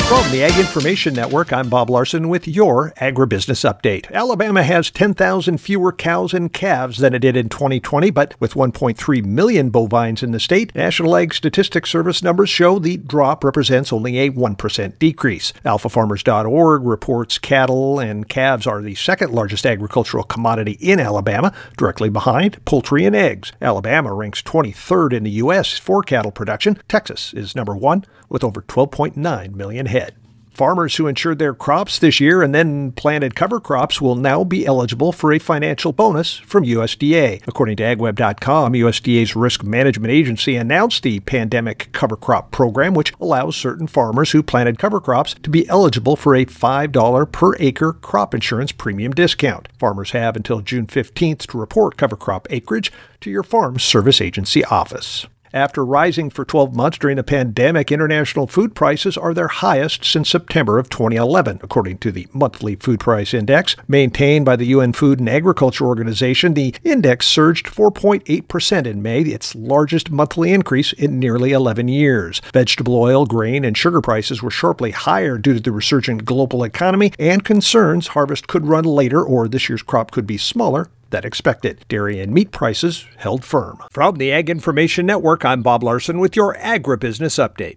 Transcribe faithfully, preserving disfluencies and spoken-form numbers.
From the Ag Information Network, I'm Bob Larson with your Agribusiness Update. Alabama has ten thousand fewer cows and calves than it did in twenty twenty, but with one point three million bovines in the state, National Ag Statistics Service numbers show the drop represents only a one percent decrease. Alpha Farmers dot org reports cattle and calves are the second largest agricultural commodity in Alabama, directly behind poultry and eggs. Alabama ranks twenty-third in the U S for cattle production. Texas is number one with over twelve point nine million head. Farmers who insured their crops this year and then planted cover crops will now be eligible for a financial bonus from U S D A. According to ag web dot com, U S D A's Risk Management Agency announced the Pandemic Cover Crop Program, which allows certain farmers who planted cover crops to be eligible for a five dollars per acre crop insurance premium discount. Farmers have until June fifteenth to report cover crop acreage to your Farm Service Agency office. After rising for twelve months during the pandemic, international food prices are their highest since September of twenty eleven, according to the Monthly Food Price Index. Maintained by the U N Food and Agriculture Organization, the index surged four point eight percent in May, its largest monthly increase in nearly eleven years. Vegetable oil, grain, and sugar prices were sharply higher due to the resurgent global economy and concerns harvest could run later or this year's crop could be smaller than expected. Dairy and meat prices held firm. From the Ag Information Network, I'm Bob Larson with your Agribusiness Update.